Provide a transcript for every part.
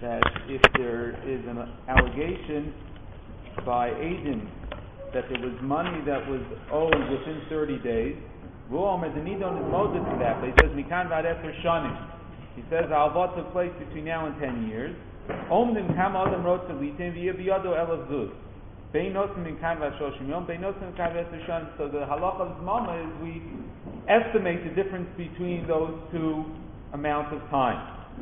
that if there is an allegation by Aiden that there was money that was owed within 30 days, Medinidon is Moses to that, but he says, Mikan Vadeser Shanim. He says, Alvat took place between now and 10 years. Omdim Kam Adam wrote to Litin, V'yaviyado Elav Zuz. Beinosim Mikan Vashoshim Yom, Beinosim Mikan Vadeser Shanim. So the halacha of Zmama is we estimate the difference between those two amounts of time.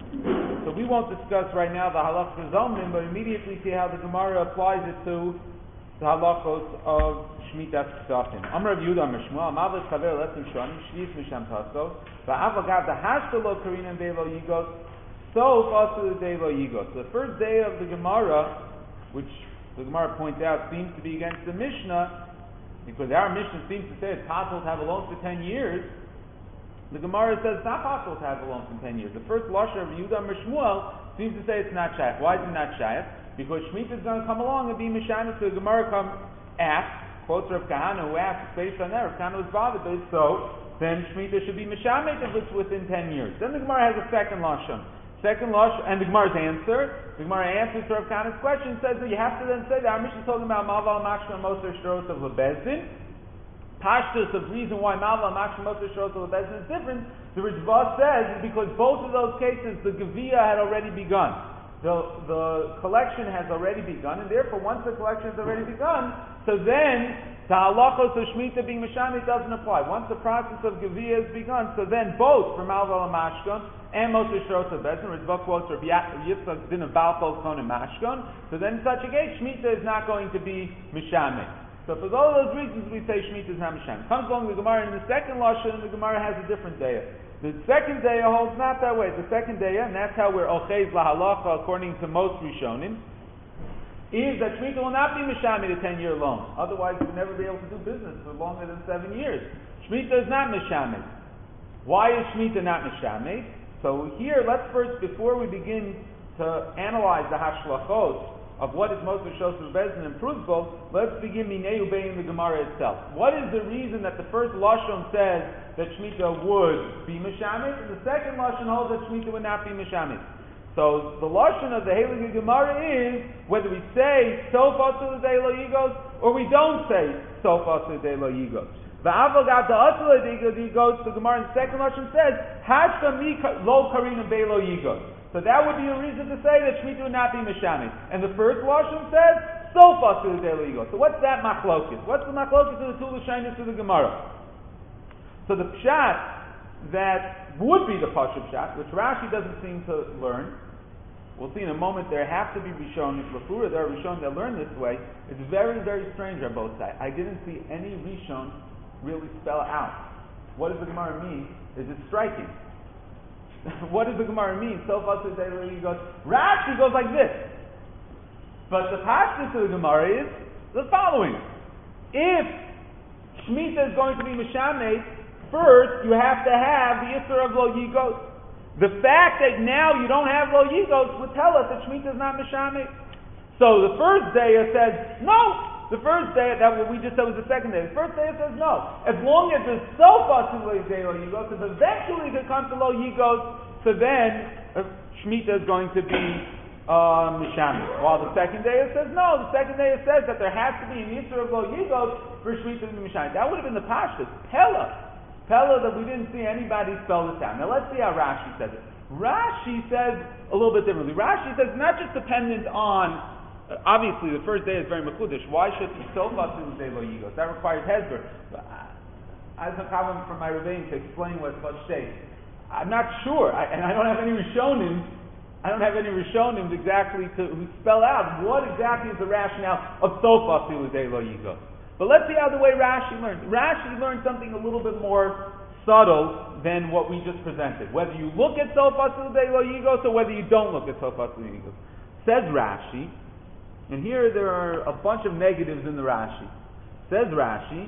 So we won't discuss right now the halacha for Zomnim, but immediately see how the Gemara applies it to the halachos of Shmitas Ksafim. Amar Rav Yehuda Amar Shmuel, Amav Chaver Letzim Shonim, Shvis Misham Tasos, Va'avagav the Hashtalo Karinam Beilo Yigos, so also the Beilo Yigos. The first day of the Gemara, which the Gemara points out seems to be against the Mishnah, because our Mishnah seems to say it's possible to have a loan for 10 years. The Gemara says it's not possible to have a loan for 10 years. The first lashon of Yehuda Amar Shmuel seems to say it's not shaykh. Why is it not shaykh? Because Shemitah is going to come along and be Mishanah. So the Gemara asks, quotes Rav Kahana, who asks, based on that, Rav Kahana was bothered, but so then Shemitah should be Mishanah if it's within 10 years. Then the Gemara has a second lashon. And the Gemara's answer, the Gemara answers to Rav Kahana's question, says that you have to then say that our Mishnah is talking about Maval Makshma and Moser Shros of Lebezdin. Pashtus of reason why Maval Makshma Moser Shros of Lebezdin is different, the Ritva says, is because both of those cases the Geviyah had already begun. The collection has already begun, and therefore once the collection has already begun, so then the halachos of Shemitah being Mishani doesn't apply. Once the process of Geviyah has begun, so then both for Malval and Mashkon and Moser Shros of Bezin, Ritva quotes Rabbi Yitzchak din of Balchol Kon and Mashkon, so then in such a case Shemitah is not going to be Mishani. So for all those reasons we say Shemitah is not Mishani. Comes along the Gemara in the second lashon, and the Gemara has a different day. The second day holds not that way. The second day, and that's how we're ochez lahalacha according to most Rishonim, is that Shemitah will not be Mishami the 10-year loan. Otherwise, we'll never be able to do business for longer than 7 years. Shemitah is not Mishami. Why is Shemitah not Mishami? So here, let's first, before we begin to analyze the hashlachos of what is most Shos of Bezin and Pruzbol, let's begin Minei Ubein the Gemara itself. What is the reason that the first lashon says that Shemitah would be Mishamit, and the second lashon holds that Shemitah would not be Mishamit? So the lashon of the Heilige Gemara is whether we say Sofa Sulidei Lo Yigos or we don't say Sofa Sulidei Lo Yigos. The Avogat the Asulidei Lo Yigos, the Gemara in the second lashon says Hashka Mi Lo Karinam Bei Lo Yigos. So that would be a reason to say that Shemitah would not be Mishamit. And the first lashon says Sofa Sulidei Lo Yigos. So what's that machlokes? What's the machlokes of the two lashonos of the Gemara? So the pshat that would be the Pashup pshat, which Rashi doesn't seem to learn, we'll see in a moment, there have to be Rishonim, Lafura, there are Rishonim that learn this way. It's very, very strange on both sides. I didn't see any Rishon really spell out. What does the Gemara mean? Is it striking? What does the Gemara mean? So far today he goes, Rashi goes like this. But the pashtus of the Gemara is the following. If Shemitah is going to be Mishameh, first, you have to have the Yisur of Lo Yigos. The fact that now you don't have Lo Yigos would tell us that Shemitah is not Mishameh. So the first day it says, no. The first day, that what we just said was the second day. The first day it says, no. As long as there's so far to Lo Yigos, if eventually it comes to Lo Yigos, so then Shemitah is going to be Mishameh. While the second day it says, no. The second day it says that there has to be an Yisur of Lo Yigos for Shemitah to be Mishameh. That would have been the Pashtus. Pella that we didn't see anybody spell this out. Now let's see how Rashi says it. Rashi says a little bit differently. Rashi says not just dependent on, obviously the first day is very mekudesh. Why should he so fast in the day Lo Yigos? That requires hezber. I have a problem from my rebbein to explain what such states. I'm not sure, and I don't have any Rishonim. I don't have any Rishonim exactly who spell out what exactly is the rationale of so fast in the day Lo Yigos. But let's see how the way Rashi learns. Rashi learned something a little bit more subtle than what we just presented. Whether you look at Sofa Sulidei Lo Yigos or whether you don't look at Sofa Sulidei Lo Yigos. Says Rashi, and here there are a bunch of negatives in the Rashi. Says Rashi,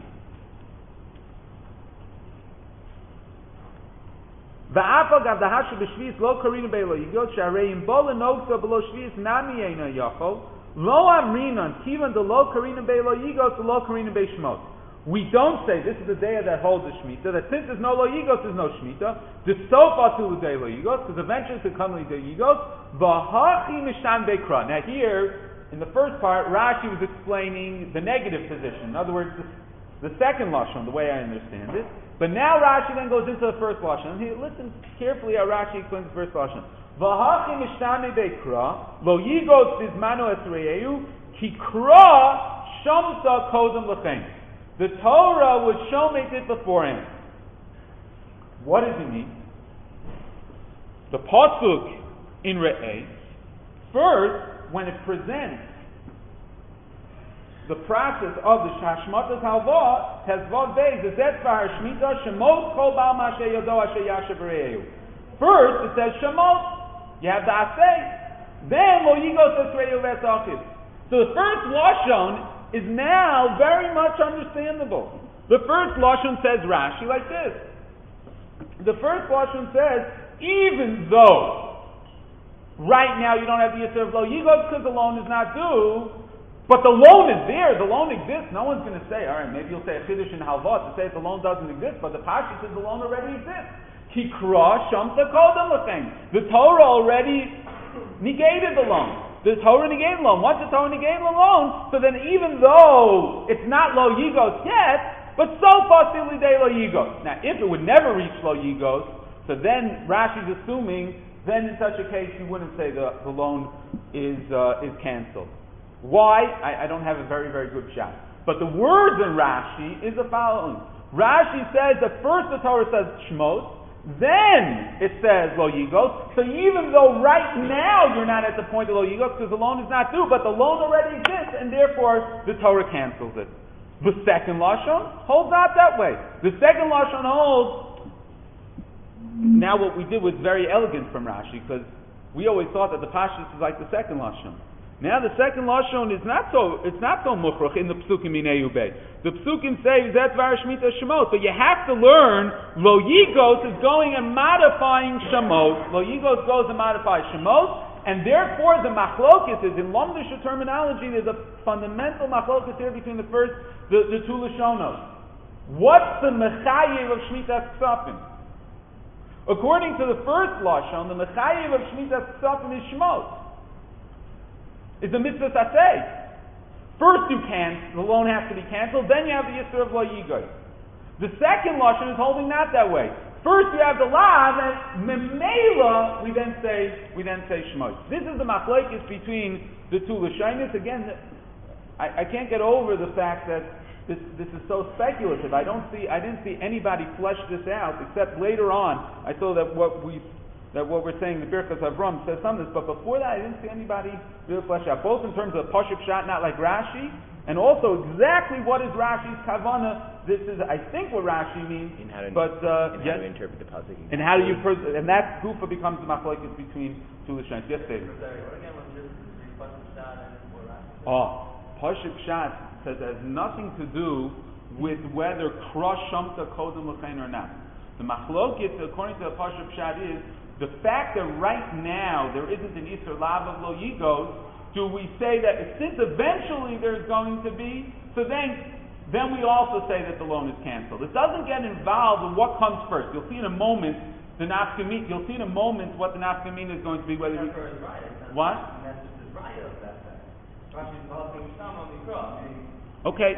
Va'afagav dahashu b'shvis lo karinu bei lo yigos shareim bo lenogso below shvis nami eina yachol. Lo amrinan kivan de lo karina be lo yigos lo karina be shmot. We don't say this is the day that holds the Shemitah, that since there's no Lo Yigos, there's no Shemitah. The Sofa to the day Lo Yigos, because eventually it's come Lo Yigos. V'hachi Mishan Bekra. Now here, in the first part, Rashi was explaining the negative position. In other words, the second Lashon, the way I understand it. But now Rashi then goes into the first Lashon. Here, listen carefully how Rashi explains the first Lashon. V'hachi Mishan Bekra, Lo Yigos Bizmano Esreyu, Kikra Shamta Kodem L'chein. The Torah was shomit it beforehand. What does it mean? The pasuk in Re'eh, first, when it presents the process of the Shashmatas Halva, has Vav Beis, the Zetvar Shmita, Shemot Kol Baal Mashe Yodo Asher Yashav Re'ehu. First, it says Shemot. You have the Aseh. Then, Lo Yigos Esreyu V'Etzachid. So the first Lashon is now very much understandable. The first Lashon says Rashi like this. The first Lashon says, even though right now you don't have the Yisur of Lo Yigos because the loan is not due, but the loan is there, the loan exists. No one's going to say, all right, maybe you'll say a Chiddush in Halvot to say that the loan doesn't exist, but the Pashi says the loan already exists. Kikra Shamta Kodem L'chein. The Torah already negated the loan. The Torah negated the loan. Once the Torah negated the loan, so then even though it's not Lo Yigos yet, but so far still day Lo Yigos. Now, if it would never reach Lo Yigos, so then Rashi's assuming, then in such a case you wouldn't say the loan is cancelled. Why? I don't have a very, very good shot. But the words in Rashi is the following. Rashi says that first the Torah says Shmos, then it says Lo Yigos. So even though right now you're not at the point of Lo Yigos because the loan is not due, but the loan already exists, and therefore the Torah cancels it. The second Lashon holds out that way. The second Lashon holds. Now what we did was very elegant from Rashi, because we always thought that the Pashtus is like the second Lashon. Now the second Lashon is not so mukhrach in the Psukim in Eyubei. The Psukim say Zet Var Shmita Shemot, but you have to learn Lo Yigos is going and modifying Shemot. Lo Yigos goes and modifies Shemot, and therefore the machlokes is, in Lomdisha terminology, there's a fundamental machlokes here between the two Lashonos. What's the mechayev of Shmitas Ksafim? According to the first Lashon, the mechayev of Shmitas Ksafim is Shemot. Is the mitzvah saseh. First the loan has to be canceled, then you have the Yisur of Lo Yigos. The second Lashon is holding that way. First you have the law, then Memela, we then say Shmos. This is the machlokes between the two Lashonos. Again, I can't get over the fact that this is so speculative. I didn't see anybody flesh this out, except later on I saw that what we're saying, the Birkas Avram says some of this, but before that I didn't see anybody really flesh out, both in terms of Pashup Shat, not like Rashi, and also exactly what is Rashi's Kavana. This is, I think, what Rashi means, how to interpret the pasuk. And how do you, and that Gufa becomes the machlokes between two Lashonos. Yes, David. Pashup Shat says it has nothing to do with whether Kra Shamta Kodem L'chein or not. The machlokes, according to the Pashup Shat, is the fact that right now there isn't an Isur Lav of Lo Yigos. Do we say that since eventually there's going to be, so then we also say that the loan is canceled? It doesn't get involved in what comes first. You'll see in a moment the nafkamina. You'll see in a moment what the nafkamina is going to be. Whether we, what? Okay.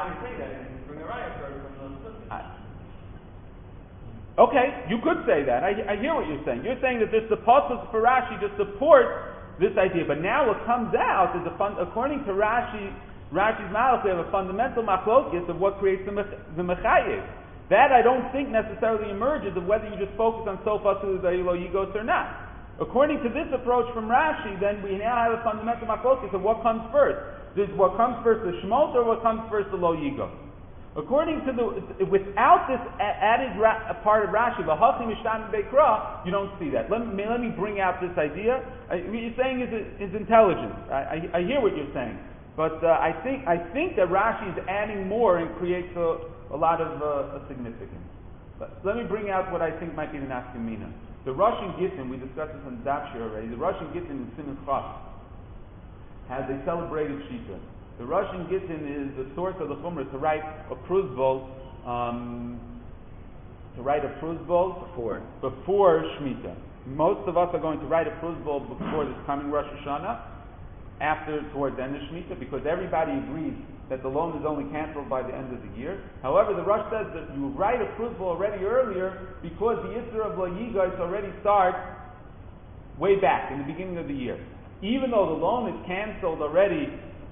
Okay, you could say that. I hear what you're saying. You're saying that there's the pasuk for Rashi to support this idea. But now what comes out is, according to Rashi's malach, we have a fundamental machlokes of what creates the mechayev. That I don't think necessarily emerges of whether you just focus on sofa to the Lo Yigos or not. According to this approach from Rashi, then we now have a fundamental machlokes of what comes first. Is what comes first the Shemot or what comes first the Lo Yigos? According to without this added part of Rashi, you don't see that. Let me bring out this idea. What you're saying is intelligent. I hear what you're saying, but I think that Rashi is adding more and creates a lot of significance. But let me bring out what I think might be the nafkamina. The Russian Gittin, we discussed this in Dapshir already. The Russian Gittin in Simon Chaf has a celebrated shita The Rosh in Gittin is the source of the Chumrah to write a pruzbol, before Shemitah. Most of us are going to write a pruzbol before this coming Rosh Hashanah, towards the end of Shemitah, because everybody agrees that the loan is only canceled by the end of the year. However, the Rosh says that you write a pruzbol already earlier because the Yisra of La Yigas already starts way back in the beginning of the year. Even though the loan is canceled already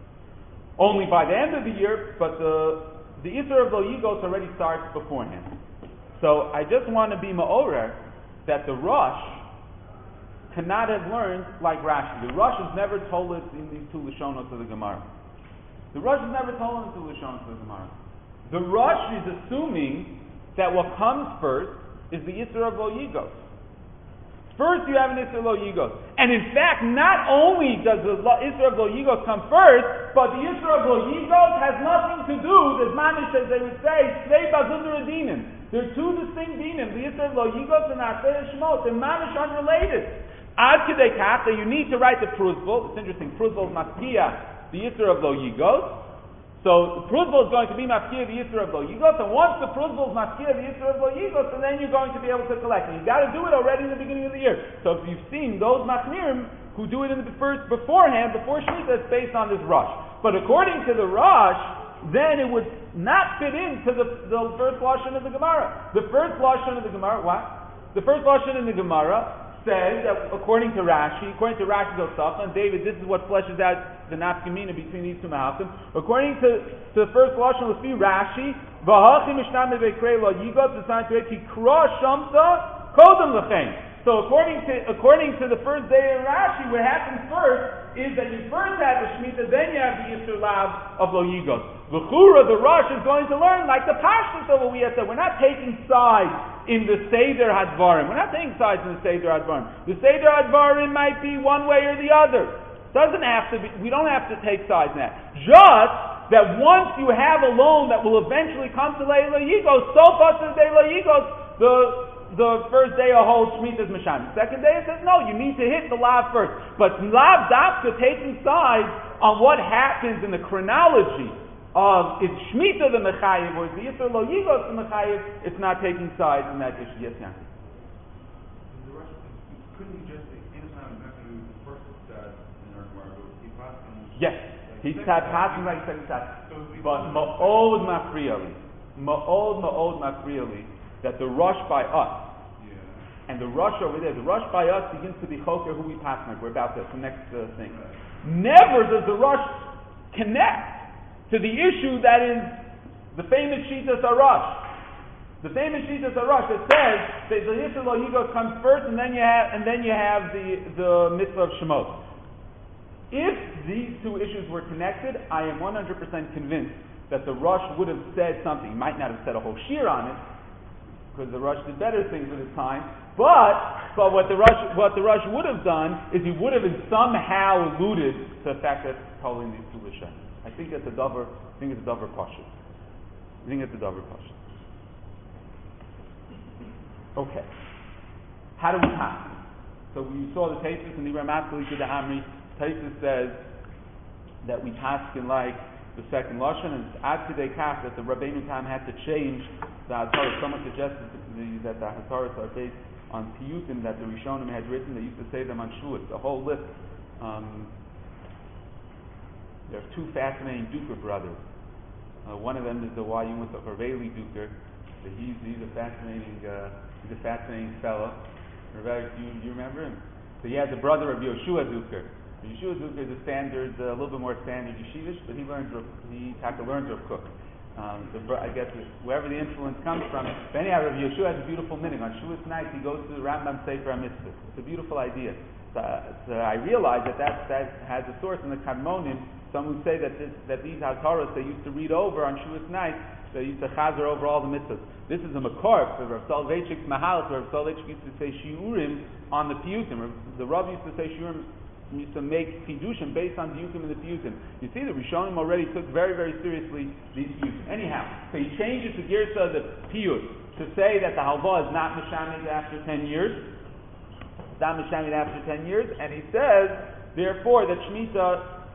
only by the end of the year, but the Yisra of La Yigas already starts beforehand. So I just want to be ma'orer that the Rosh cannot have learned like Rashi. The Rosh has never told us in these two Lashonos of the Gemara. The Rosh has never told us in the Lashonos of the Gemara. The Rosh is assuming that what comes first is the Yisra of Lo Yigos. First you have an Yisra of Lo Yigos. And in fact, not only does the Yisra of Lo Yigos come first, but the Yisra of Lo Yigos has nothing to do, as Manish, as they would say, Svei Bazundra Dinim. They're two distinct dinim. The Yisra of Lo Yigos and Aseh Shmot. They're Manish unrelated. Ad Kedei Kach, that you need to write the pruzbol. It's interesting. Pruzbol is Maskia, the Yisra of Lo Yigos. So the pruzbol is going to be Maskia, the Yisra of Lo Yigos. And once the pruzbol is Maskia, the Yisra of Lo Yigos, and then you're going to be able to collect. And you've got to do it already in the beginning of the year. So if you've seen those Machmirim who do it in the first beforehand, before Shemitah, it's based on this Rosh. But according to the Rosh, then it would not fit into the first Lashon of the Gemara. The first Lashon of the Gemara, what? The first Lashon in the Gemara says that according to Rashi's Osaf, and David, this is what fleshes out the nafkamina between these two mahalchim. According to the first Lashon, let's see Rashi, V'hachim mishnam bekrei lo yigot designed to kikra shamsa kodem lechem. So according to the first day of Rashi, what happens first is that you first have the Shemitah, then you have the Yisur Lav of Lo Yigos. V'chura, the Rosh is going to learn like the Pashtus of what we have said. We're not taking sides in the Seder Hadvarim. We're not taking sides in the Seder Hadvarim. The Seder Hadvarim might be one way or the other. Doesn't have to be. We don't have to take sides in that. Just that once you have a loan that will eventually come to Lo Yigos, so far to Lo Yigos, the first day a whole Shemitah is Misham. The second day it says, no, you need to hit the Lav first. But Lav Dafka taking sides on what happens in the chronology of is Shemitah the Mechayiv or is the Yisra Lo Yigos the Mechayiv, it's not taking sides in that issue. Yes, yeah. Couldn't you just say, anytime back to the first in our Gemara, he passed on. Yes, he's passing like second side. But Ma'od Mafriyali, that the Rosh by us, and the Rosh over there, the Rosh by us begins to be Choker who we pass like. We're about to the next thing. Never does the Rosh connect to the issue that is the famous Shitas Arash. The famous Shitas Arash that says that the Yisra Lo Yigos comes first, and then you have the mitzvah of Shemot. If these two issues were connected, I am 100% convinced that the Rosh would have said something. He might not have said a whole shir on it, because the Rosh did better things at his time. But what the Rosh would have done is he would have somehow alluded to the fact that calling these two Lashem. I think it's a davar pashut. Okay. How do we pass? So we saw the Taisus and the Ramaskali to the Amri. Taisus says that we pass in like the second Lashon, and it's ad kedei kach that the Rabbeinu Tam had to change the Hazaros. Someone suggested that the Hazaros are based on piyutim that the Rishonim had written. They used to say them on Shuas. The whole list. There are two fascinating Duker brothers. One of them is the Wayumas of Harveli Duker. He's a fascinating fellow. You remember him? So he has a brother of Yoshua Duker. Yeshua Zucker is a little bit more standard yeshivish, but he learns Rav Kook. I guess wherever the influence comes from. But anyhow, Rav Yeshua has a beautiful meaning. On Shuas night, he goes to the Rambam Sefer HaMitzvah. It's a beautiful idea. So I realize that has a source in the Kadmonim. Some who say that these Hataros they used to read over on Shuas night. They used to chazer over all the mitzvahs. This is a makor for Rav Soloveitchik's Mahal. Rav Soloveitchik used to say shiurim on the piyutim. The Rav used to say shiurim. Used to make Kiddushin based on the Yukim and the Piyutim. You see, the Rishonim already took very, very seriously these Piyutim. Anyhow, so he changes the Girsa, the Piyut, to say that the Halva is not Mishamid after 10 years. It's not Mishamid after 10 years, and he says, therefore, that Shemitah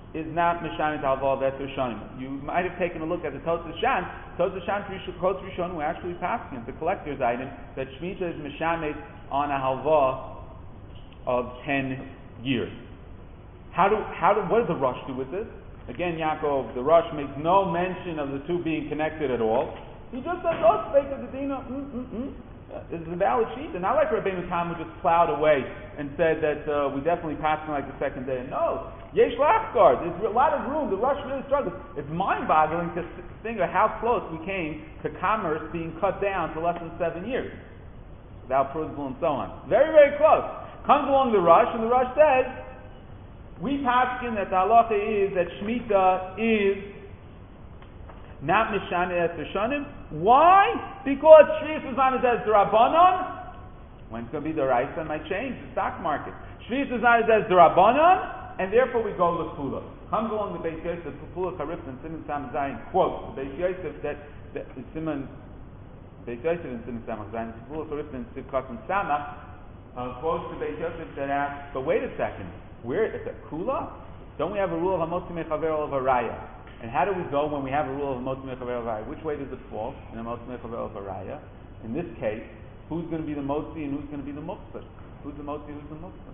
is not Mishanet Halva Beser Shonim. You might have taken a look at the Tosas Shan. Tosas Shan Kos Rishon were actually passing the collector's item that Shemitah is Mishanet on a Halva of 10 years. What does the Rosh do with this? Again, Yaakov, the Rosh makes no mention of the two being connected at all. He just says, oh, speak of the Dina. This is a valid sheet. And not like Rabbeinu Tam who just plowed away and said that we definitely passed him like the second day. No. Yesh Lachgar. There's a lot of room. The Rosh really struggles. It's mind-boggling to think of how close we came to commerce being cut down to less than 7 years. Without Prudzel and so on. Very, very close. Comes along the Rosh, and the Rosh says, we paskin that the halacha is that Shemitah is not Mishaneh Eser Shonim. Why? Because Shvius Zman is as D'Rabbanan. When it's going to be the Raisa, it might change the stock market. Shvius Zman is as D'Rabbanan, and therefore we go L'Kula. Comes along the Beis Yosef, Pula Charif, and Simon Sam Zayin quotes the Beis Yosef that Simon Beis Yosef and Simon Sam Zayin, Pula Charif and Sivkat and Samach quotes the Beis Yosef that asks, but wait a second. It's a kula? Don't we have a rule of Hamotzi Mechaver of a Raya? And how do we go when we have a rule of Hamotzi Mechaver of a Raya? Which way does it fall in Hamotzi Mechaver of a Raya? In this case, who's going to be the Motzi and who's going to be the Muktzah? Who's the Motzi, who's the Muktzah?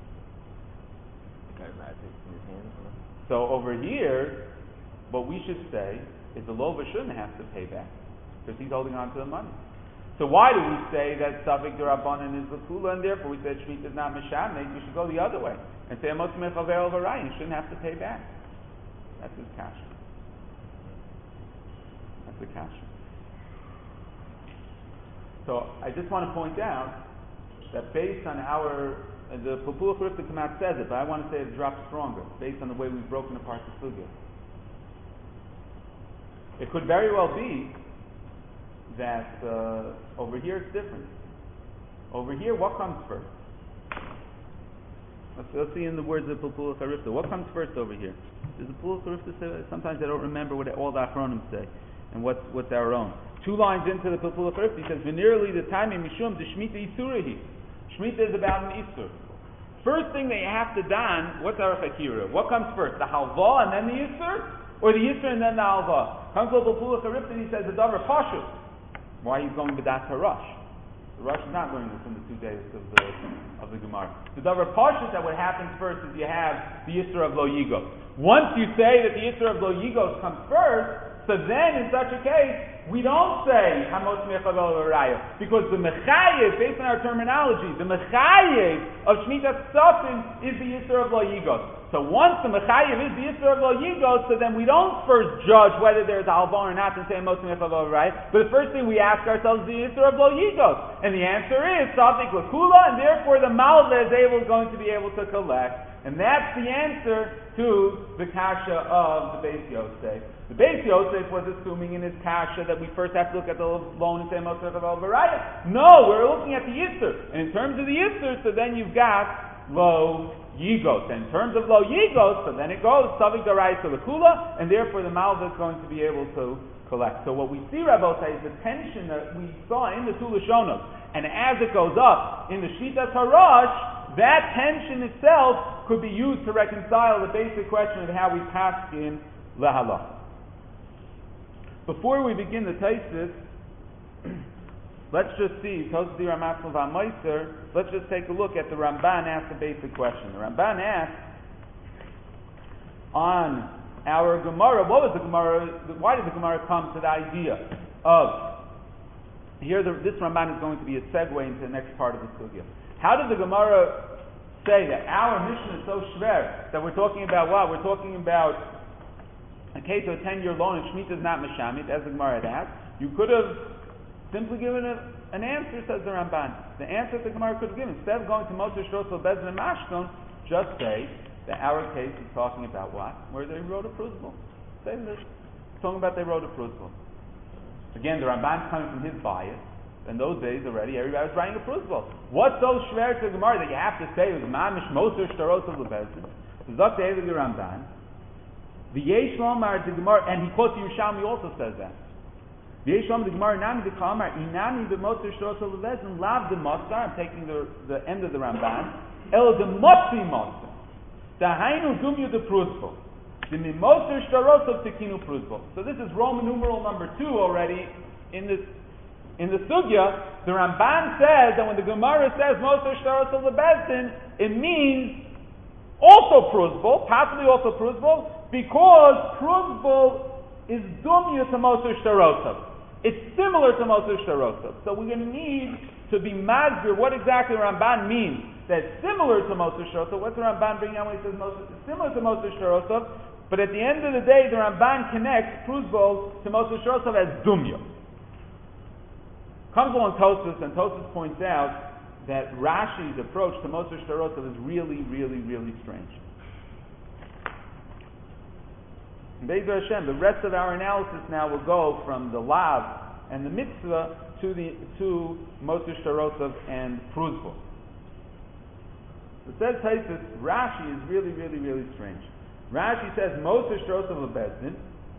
So over here, what we should say is the Lova shouldn't have to pay back because he's holding on to the money. So why do we say that Savik D'Rabbanan is the Kula, and therefore we said Shemitah is not Mishamet? We should go the other way and say Amos Mechaver of a Raya. You shouldn't have to pay back. That's his kasha. That's the kasha. So I just want to point out that based on the Pupula Charif Kamat says it, but I want to say it drops stronger based on the way we've broken apart the sugya. It could very well be that over here it's different. Over here, what comes first? Let's see in the words of Pupula Charifta. What comes first over here? Does the Pupula Charifta say? Sometimes I don't remember what all the Achronim say and what's our own. 2 lines into the Pupula Charifta, he says, "Venerally the time in Mishum the Shemitah Isurahi." Shemitah is about an Isur. First thing they have to don. What's our Chakira? What comes first? The Halva and then the Isur, or the Isur and then the Halva? Comes to the Pupula Charifta and he says the Davar Pashut. Why he's going with that Harash? The Rosh is not learning this in the 2 days of the Gemara. The Davar Pashut that what happens first is you have the Yisra of Lo Yigos. Once you say that the Yisra of Lo Yigos comes first, so then in such a case we don't say Hamos Mechavel Raya, because the Mechayev, based on our terminology, the Mechayev of Shemitah Ksofim is the Yisra of Lo Yigos. So once the Mechayev is the Yisra of Lo Yigos, so then we don't first judge whether there's Alva or not and say Hamos Mechavel Raya, but the first thing we ask ourselves is the Yisra of Lo Yigos. And the answer is Safik Lakula, and therefore the Malva is going to be able to collect. And that's the answer to the kasha of the Beis Yosef. The Beis Yosef was assuming in his kasha that we first have to look at the loan and say Moshe Chavel Baraya. No, we're looking at the Yisur. And in terms of the Yisur, so then you've got Lo Yigos. And in terms of Lo Yigos, so then it goes Savik Darai to the Kula, and therefore the Malva is going to be able to collect. So what we see, Rabbi, is the tension that we saw in the two Lashonos. And as it goes up in the Shitas Harash, that tension itself could be used to reconcile the basic question of how we pass in Lahalach. Before we begin the Taisis, let's just see, let's just take a look at the Ramban asked the basic question. The Ramban asked, on our Gemara, what was the Gemara, why did the Gemara come to the idea of, here this Ramban is going to be a segue into the next part of the Sugya. How did the Gemara say that our mission is so shver that we're talking about what? We're talking about a case of a 10-year loan and Shemitah is not Meshamit, as the Gemara had asked. You could have simply given an answer, says the Ramban. The answer that the Gemara could have given, instead of going to Moser Shosel Bezin and Mashkon, just say that our case is talking about what? Where they wrote a Pruzbul. Say this. It's talking about they wrote a Pruzbul. Again, the Ramban's coming from his bias. In those days already, everybody was writing a Pruzbul. What's so shver to the Gemara that you have to say it was Mamish Moser Shosel Bezin? The Zakta the Ramban. The Yesh Lomar the Gemara, and he quotes Yerushalmi also says that. The Yesh Lomar the Gemara Nami the Kamar Inami the Moser Shosel Bezin Lav the Motzar. I'm taking the end of the Ramban. El the Motzi Motzar. The Hainu Dumyu the Pruzbul. The mimoser shtarosov tekinu pruzbol. So this is Roman numeral number 2 already in the sugya. The Ramban says that when the Gemara says moser shtarosov lebezdin, it means also pruzbol, possibly also pruzbol, because pruzbol is dumya to moser shtarosov. It's similar to moser shtarosov. So we're going to need to be mazir what exactly the Ramban means. That's similar to moser shtarosov. What's the Ramban bringing out when he says similar to moser shtarosov? But at the end of the day, the Ramban connects pruzbol to moser shtarosov as dumya. Comes along Tosfos, and Tosfos points out that Rashi's approach to moser shtarosov is really, really, really strange. Be'ezer Hashem, the rest of our analysis now will go from the lav and the mitzvah to moser shtarosov and pruzbol. It says Tosfos, Rashi is really, really, really strange. Rashi says moser shtarosov lebezdin.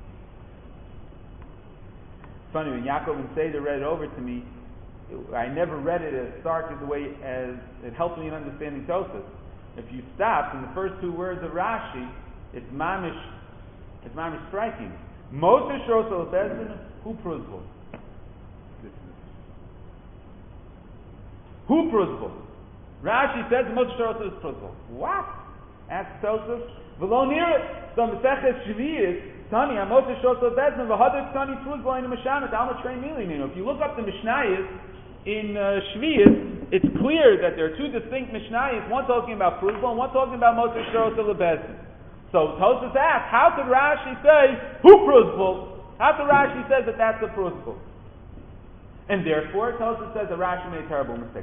It's funny, when Yaakov and Seder read it over to me, I never read it as stark as the way as it helped me in understanding Tosfos. If you stop in the first 2 words of Rashi, it's mamish striking. Moser shtarosov lebezdin, hu pruzbol. Hu pruzbol. Rashi says moser shtarosov is pruzbol. What? Asks Tosfos. V'lo nireh. So Maseches Shvius, Tani, Moser shtarosov lebezdin, v'hadar Tani pruzbol in the Mishnah, Alma Trei Milin. If you look up the Mishnayos in Shvius, it's clear that there are 2 distinct Mishnayos, one talking about pruzbol and one talking about moser shtarosov lebezdin. So Tosfos asks, how could Rashi say hu pruzbol? How could Rashi say that that's a pruzbol? And therefore, Tosfos says that Rashi made a terrible mistake.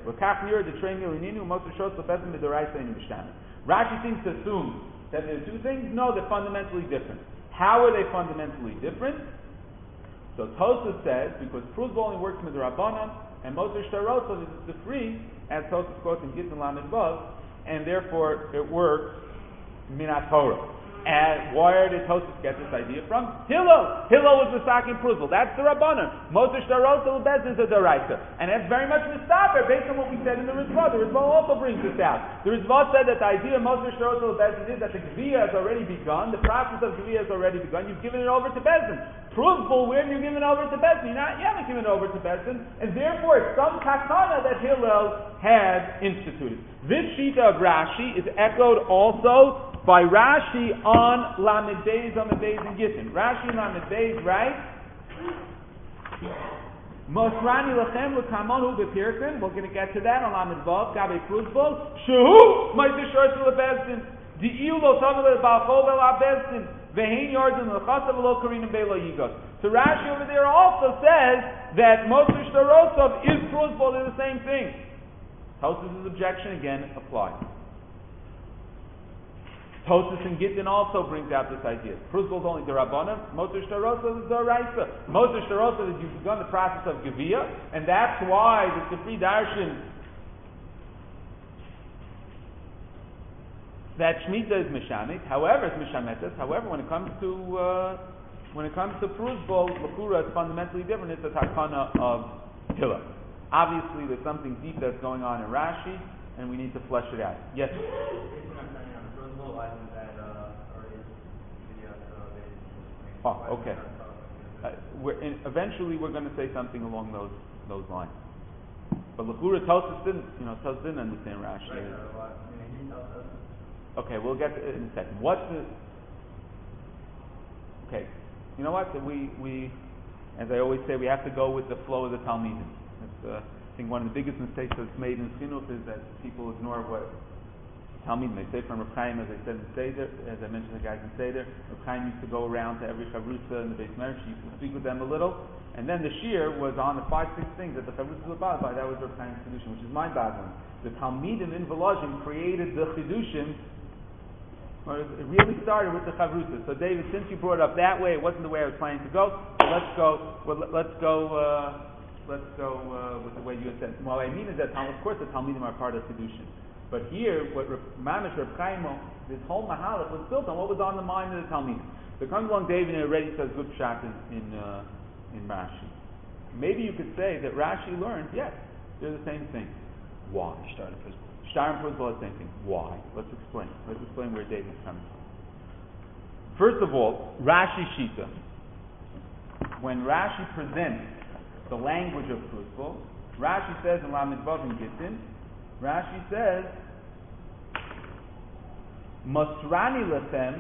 Rashi seems to assume that there are 2 things. No, they're fundamentally different. How are they fundamentally different? So Tosfos says, because pruzbol only works with the Rabbanan, and moser shtarosov is the free, as Tosfos quotes in Gittin Lamed Vav, and therefore it works minat Torah. And where did Tosfos get this idea from? Hillel. Hillel was the Sakin Pruzbol. That's the Rabbanan. Moser shtarosov lebezdin is a Doraisa. And that's very much mistaber based on what we said in the Rizvah. The Rizvah also brings this out. The Rizvah said that the idea of Moser shtarosov lebezdin is that the Geviyah has already begun. The process of Geviyah has already begun. You've given it over to Bezdin. Pruzbol, where have you given it over to Bezdin? You haven't given it over to Bezdin. And therefore, it's some takana that Hillel had instituted. This shita of Rashi is echoed also by Rashi on Lamed Beis and Gittin. Rashi on Lamed Beis, right? Mosrani lechem l'kamonu b'pirkin. We're going to get to that on Lamed Vav. Gabe pruzbol. Shehu ma'aser shtarosov lebezdin. Di'iu lo tavel ba'achol ve'labezdin. Ve'hein yardin l'chasa v'lo karinim be'lo yigos. So Rashi over there also says that moser shtarosov is pruzbol. They're the same thing. Tosfos' objection again applies. Tosfos and Gittin also brings out this idea. Pruzbol is only the Rabbanan, moser shtarosov is the Doraisa. Moser shtarosov is you've begun the process of Geviyah, and that's why the Sifri Darshan that Shemitah is Mishamit. However, it's Mishametes. However, when it comes to Pruzbol, L'chura is fundamentally different. It's a takana of Hillel. Obviously, there's something deep that's going on in Rashi, and we need to flesh it out. Yes. Oh, okay. Eventually, we're going to say something along those lines. But L'chura Tosfos didn't understand Rashi. Okay, we'll get to it in a second. Okay, you know what? We, as I always say, we have to go with the flow of the Talmidim. I think one of the biggest mistakes that's made in Chinuch is that people ignore what Talmidim. They say from Reb Chaim, as I said in Seder, as I mentioned the guys in Seder, Reb Chaim used to go around to every chavrusa in the Beis Medrash. He used to speak with them a little, and then the shir was on the 5-6 things that the chavrusa were bothered by. That was Reb Chaim's chidushim, which is mind-boggling. The Talmidim in Volozhin created the chidushim. It really started with the chavrusa. So David, since you brought it up that way, it wasn't the way I was planning to go. So let's go with the way you had said. Well, I mean is that, of course, the Talmidim are part of Kedushin. But here, what Mamish Reb Chaim, this whole Mahalach was built on what was on the mind of the Talmidim. So comes along David and already says good pshat in Rashi. Maybe you could say that Rashi learned, yes, they're the same thing. Why? Shtar and Pruzbol are the same thing. Why? Let's explain. Let's explain where David's coming from. First of all, Rashi Shita. When Rashi presents the language of Prusbul, Rashi says in Lamed Vav in Gittin, Rashi says, Mosrani Lechem,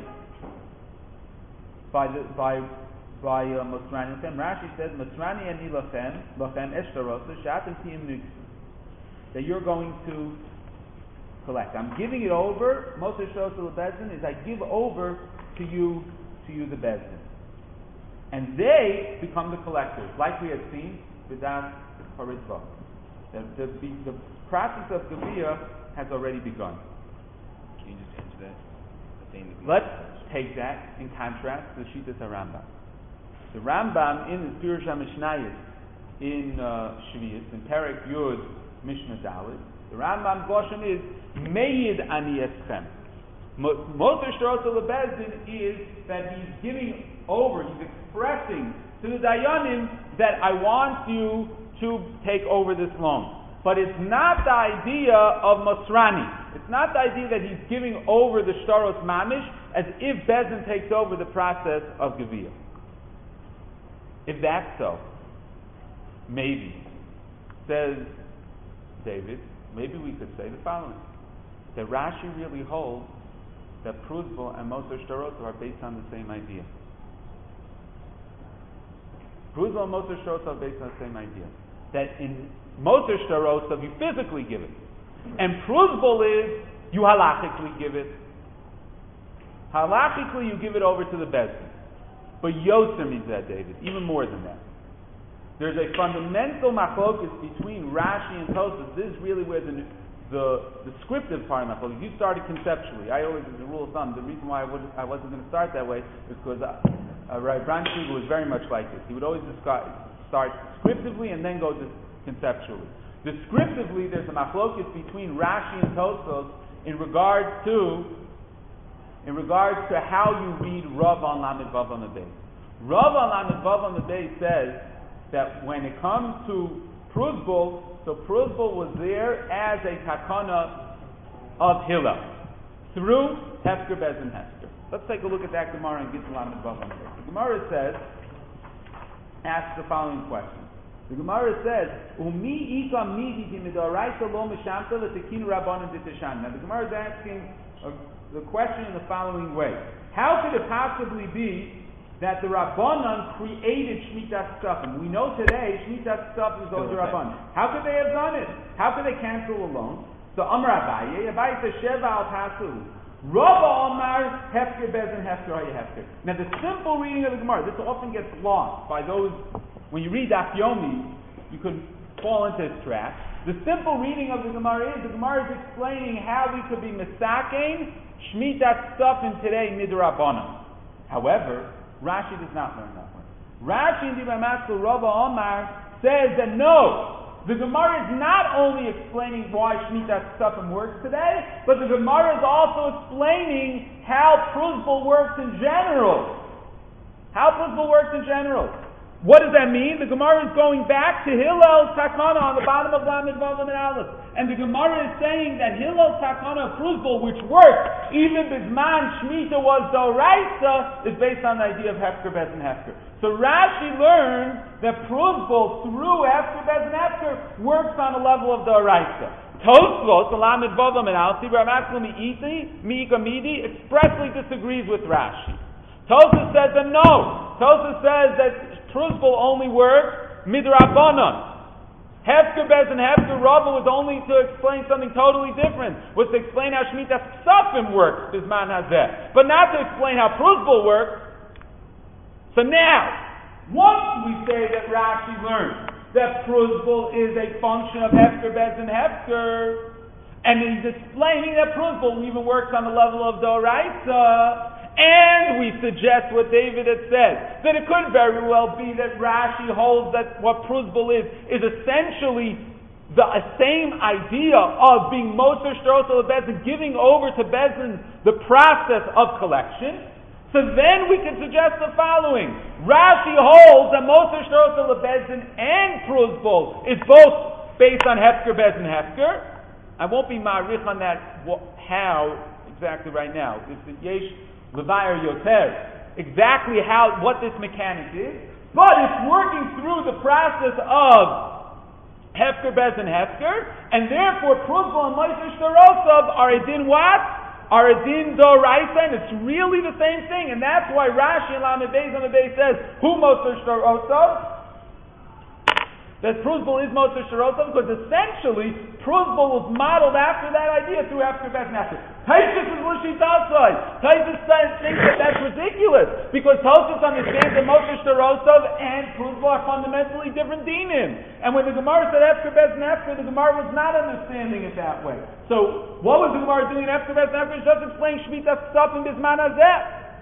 by Mosrani Lechem, Rashi says, Mosrani Ani Lechem Eshtarosa, Shatim Tiyim Nix, that you're going to collect. I'm giving it over, Moshe Shrosa Lebezin, is I give over to you the Bezdin. And they become the collectors, like we had seen with that Haritzvah. The process of Gaviyah has already begun. Can you just answer that? Let's take that in contrast to the Shittas HaRambam. The Rambam in the Pirush HaMishnayos in Shvius, in Perek Yud Mishnah Dalet, the Rambam Goshen is Meid Ani Eschem. Moser Shrosa Lebezdin is that he's giving over, he's expressing to the Dayanim that I want you to take over this loan. But it's not the idea of Mosrani. It's not the idea that he's giving over the Shtaros Mamish as if Bezdin takes over the process of Gaviyah. If that's so, maybe, says David, maybe we could say the following, that Rashi really holds that Prusbul and Moser Shtarot are based on the same idea. Prusbul and Moser Shtarot are based on the same idea. That in Moser Shtarot you physically give it. And Prusbul is you halachically give it. Halachically you give it over to the Bezdin. But Yoser means that, David, even more than that. There's a fundamental machlokus between Rashi and Tosfos. This is really where the descriptive part of machlokus. You started conceptually. I always, as a rule of thumb, the reason why I wasn't going to start that way is because Rabbi Brian Siegel was very much like this. He would always start descriptively and then go to conceptually. Descriptively, there's a machlokus between Rashi and Tosfos in regards to how you read Rav on Lamed Vav on the Beis. Rav on Lamed Vav on the Beis says that when it comes to Prusbul, so Prusbul was there as a takana of Hillel through Hefker Bezdin Hefker. Let's take a look at that Gemara and get to Lamed Vav on the Beis. The Gemara asks the following question. The Gemara says, "Umi ika midi midoraisa lo mishamta letekin rabbanon ditashan." Now the Gemara is asking the question in the following way: how could it possibly be that the Rabbanon created Shmitas Ksafim? We know today Shmitas Ksafim is over the Rabbanon. How could they have done it? How could they cancel a loan? So Amar Abaye says Sheva al Tasu. Rabba Omar Hefker Bezin Hefker Hefker. Now the simple reading of the Gemara, this often gets lost by those. When you read Daf Yomi, you could fall into this trap. The simple reading of the Gemara is explaining how we could be misakein Shmitas Ksafim today midrabanan. However, Rashi does not learn that way. Rashi in Divrei Maskil Rava Omar says that no, the Gemara is not only explaining why Shmitas Ksafim works today, but the Gemara is also explaining how Prusbul works in general. What does that mean? The Gemara is going back to Hillel's takana on the bottom of Lamed Vav and Aleph. And the Gemara is saying that Hillel's takana of Prusbul, which worked even Bisman Shemitah was Doraisa, is based on the idea of Hefker Bezdin Hefker. So Rashi learns that Prusbul through Hefker Bezdin Hefker works on a level of Doraisa. Tosfos, the Lamed Vav and Aleph, Mi'ika Midi, expressly disagrees with Rashi. Tosfos says that no. Tosfos says that Prusbul only works midrabanan. Hefker Bezdin Hefker Rava was only to explain something totally different. Was to explain how Shmitas Ksafim works, Bisman Hazeh, but not to explain how Prusbul works. So now, once we say that Rashi learned that Prusbul is a function of Hefker Bezdin Hefker, and he's explaining that Prusbul even works on the level of Doraisa, and we suggest what David had said, that it could very well be that Rashi holds that what Prusbul is essentially the same idea of being Moser Shtarot Bezdin, giving over to Bezdin the process of collection. So then we can suggest the following. Rashi holds that Moser Shtarot Bezdin and Prusbul is both based on Hefker Bezdin Hefker. I won't be ma'arich on that how exactly right now. It's the Yesh Levayer Yoter, exactly what this mechanic is, but it's working through the process of Hefker Bezin Hefker, and therefore Pruzbal and Moshe Shtarosov are a din what? Are a din Doraisa, and it's really the same thing, and that's why Rashi in Lamed Beis on the Beis says, who Moshe Shtarosov? That Pruzbal is Moshe Shtarosov, because essentially Pruzbal was modeled after that idea through Hefker Bezin Hefker. Taisus is L'Shitasai. Taisus thinks that that's ridiculous, because Taisus understands that Moshe Shtarosov and Pruzbal are fundamentally different dinim. And when the Gemara said Hefker Bezin Hefker, the Gemara was not understanding it that way. So, what was the Gemara doing in Hefker Bezin Hefker? Just explaining Shmitas Ksafim Bisman Hazeh.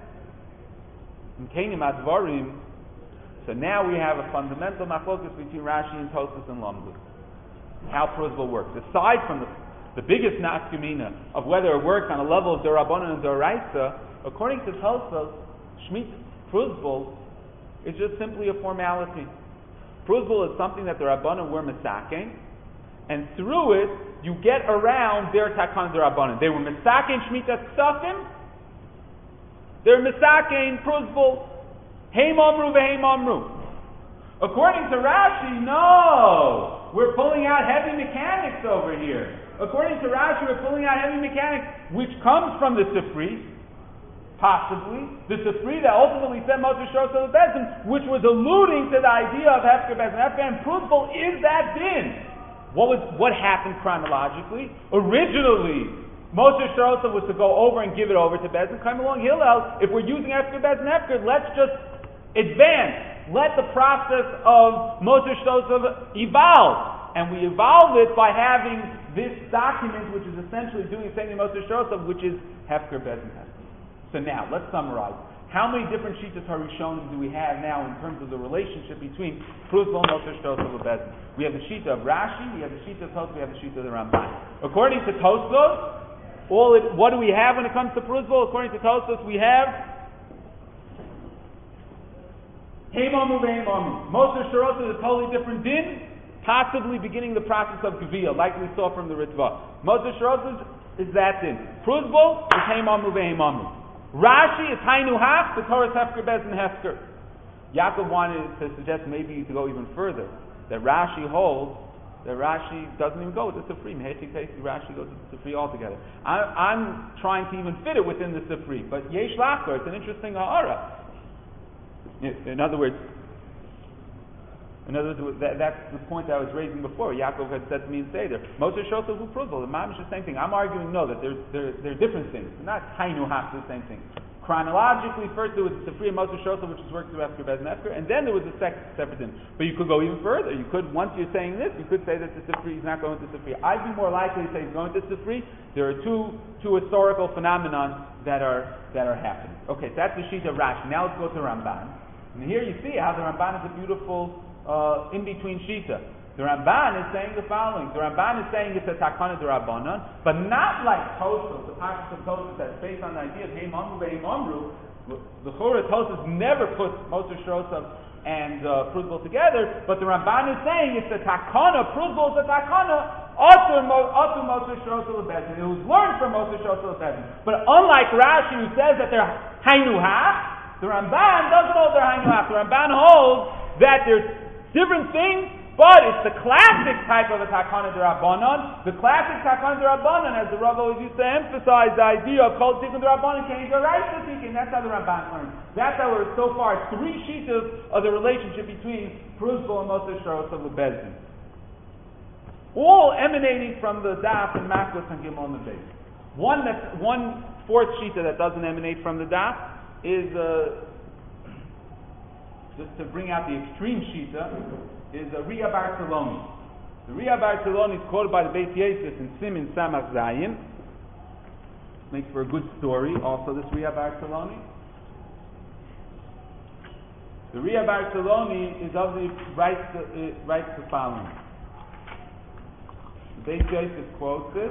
In Kenim Advarim, so now we have a fundamental machlokus between Rashi and Tosfos and Lamdus. How Pruzbal works. Aside from the biggest nafkamina of whether it works on a level of D'Rabbanan and D'Oraisa, according to Tosfos, Pruzbal is just simply a formality. Pruzbal is something that the Rabbanan were misaking, and through it you get around their takon D'Rabbanan. They were misaking Shmitas Ksafim, they're misaking Pruzbal. Heim Amru v'Heim Amru. According to Rashi, no! We're pulling out heavy mechanics over here. According to Rashi, we're pulling out heavy mechanics, which comes from the Sifri, possibly. The Sifri that ultimately said Moshe Shtarosov Bezin, which was alluding to the idea of Hefker Bezin Hefker, and Pruzbal is that din. What happened chronologically? Originally, Moshe Shtarosov was to go over and give it over to Bezin. Come along Hillel, if we're using Hefker Bezin Hefker, let's just advance. Let the process of Moshe Shtarosov evolve. And we evolve it by having this document, which is essentially doing the same thing Moshe Shtarosov, which is Hefker Bezin Hefker. So now, let's summarize. How many different Shitas Harishonim do we have now in terms of the relationship between Pruzbal and Moshe Shtarosov Bezin? We have the Shita of Rashi, we have the Shita of Tosfos, we have the Shita of the Ramban. According to Tosfos, what do we have when it comes to Pruzbal? According to Tosfos, we have Heim Amru v'Heim Amru. Moshe Shtarosov is a totally different din, possibly beginning the process of Geviyah, like we saw from the Ritva. Moshe Shtarosov is that din. Pruzbal is Heim Amru v'Heim Amru. Rashi is Hainu Haf, the Torah is Hefker Bezin Hefker. Yaakov wanted to suggest maybe to go even further, that Rashi holds that Rashi doesn't even go with the Sifri. Rashi goes with the Sifri altogether. I'm trying to even fit it within the Sifri, but Yesh Lachor, it's an interesting ha'ara. In other words, that's the point I was raising before. Yaakov had said to me in Seder, Moshe Shtarosov who Pruzbal, the Mamish is the same thing. I'm arguing no, that they're different things. They're not Hainu Haf, the same thing. Chronologically, first there was the Sifri and Moshe Shtarosov, which was worked through Hefker Bezin Hefker, and then there was a separate din. But you could go even further. You could, once you're saying this, you could say that the Sifri is not going to Sifri. I'd be more likely to say he's going to Sifri. There are two historical phenomenon that are happening. Okay, so that's the sheet of Rashi. Now let's go to Ramban. And here you see how the Ramban is a beautiful in-between shita. The Ramban is saying the following. The Ramban is saying it's a takana d'Rabbanan, but not like Tosfos, the Pashas of Tosfos that's based on the idea of Heim Amru v'Heim Amru. The Chura Tosfos never puts Moshe Shtarosov and Pruzbal together, but the Ramban is saying it's a takana, Pruzbal is a takana, also Moshe Shtarosov Bezin. It was learned from Moshe Shtarosov Bezin. But unlike Rashi, who says that they're Hainu Haf, the Ramban doesn't hold their Hainu Haf. The Ramban holds that there's different things, but it's the classic type of a takana d'Rabbanan. The classic takana d'Rabbanan, as the Rav always used to emphasize, the idea of kol tikkun d'Rabbanan can go right to tikkun. That's how the Ramban learns. That's how we're so far three shitas of the relationship between Pruzbal and Moshe Shtarosov Bezin, all emanating from the Daf and Makos and Gimel and Beis. One fourth shita that doesn't emanate from the Daf is just to bring out the extreme shita, is Ria Barceloni. The Ria Barceloni is quoted by the Beis Yosef in Simin Samach Zayin. Makes for a good story. Also, this Ria Barceloni. The Ria Barceloni is of the writes the following. The Beis Yosef quotes it.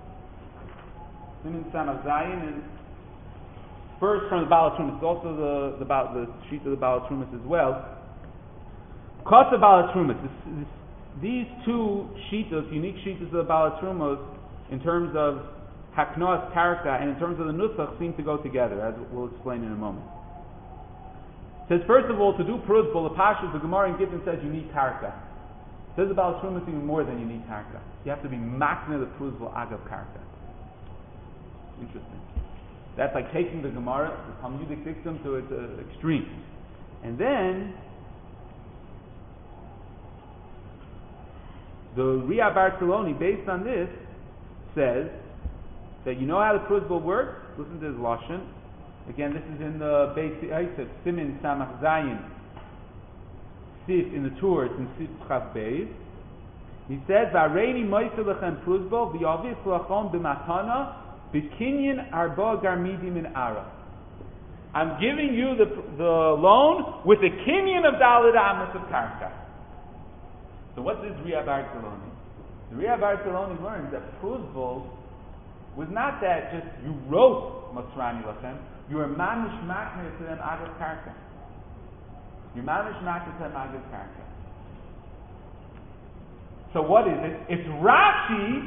Simin Samach Zayin, and first from the Baal Trumas, also the sheet of the Baal Trumas as well. Kasa Baal Trumas. These two shitas, unique shitas of the Baal Trumas, in terms of Haknoas Karka and in terms of the Nusach seem to go together, as we'll explain in a moment. It says, first of all, to do Pruzbul, the Pashas, the Gemara in Gittin says you need Karka. It says about Shumas even more than you need Karka. You have to be Makna the Pruzbul Agav Karka. Interesting. That's like taking the Gemara, the Talmudic dictum, to its extreme. And then, the Ria Barceloni, based on this, says that you know how the Pruzbul works? Listen to his Lashon. Again, this is in the Beis Yosef, Simin Samach Zayin, Sif in the Tours, in Sif Chav Beis. He says, "V'areini moisel lechem Pruzbul v'yavis lachon b'matana b'kinyan arba garmidim in ara." I'm giving you the loan with a kinyan of Daled Amos of Karka. So what is Ria Barceloni? The Ria Barceloni learns that Pruzbul was not that just you wrote Masrani Lachem, you were mamish makner to them Agav Karka. You're mamish makner to them Agav Karka. So what is it? It's Rashi